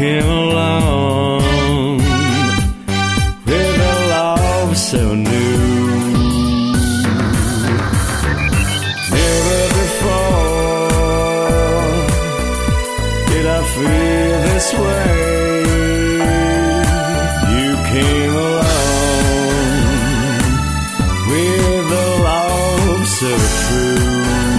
came along with a love so new. Never before did I feel this way. You came along with a love so true.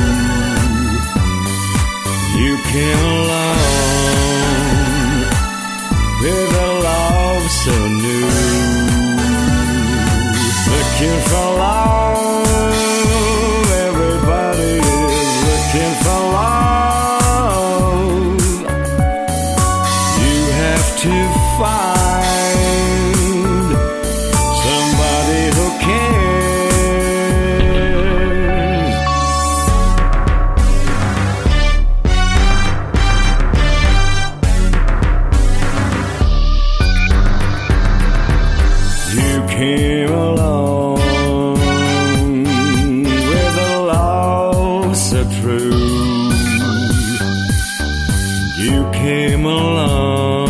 You came along with a love so new. Looking for love, everybody is looking for love. You have to find somebody who cares. You came along with a love so true. You came along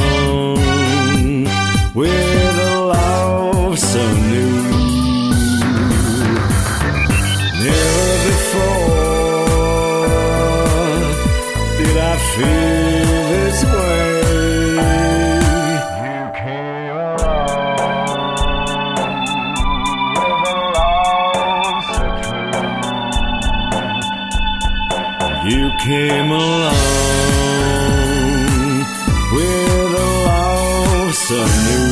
with a love so new. Never before did I feel this way. You came You came along with a love so new.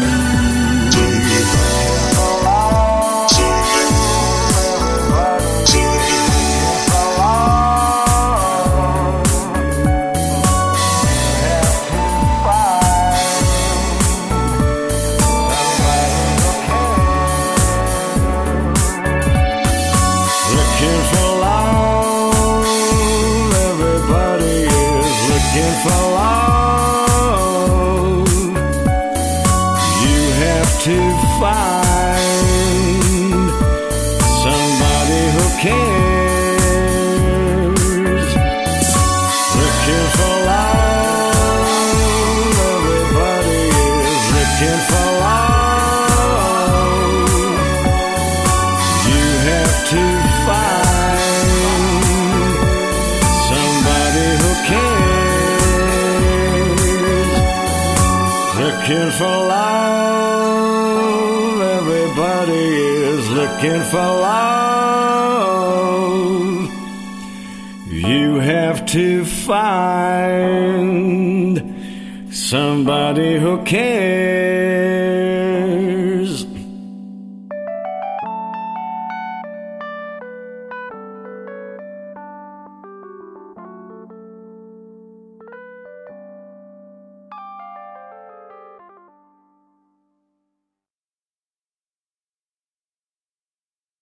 Looking for love, everybody is looking for love. You have to find somebody who cares. Looking for love, everybody is looking for love. You have to find somebody who cares. Looking for love, everybody is looking for love. You have to find somebody who cares.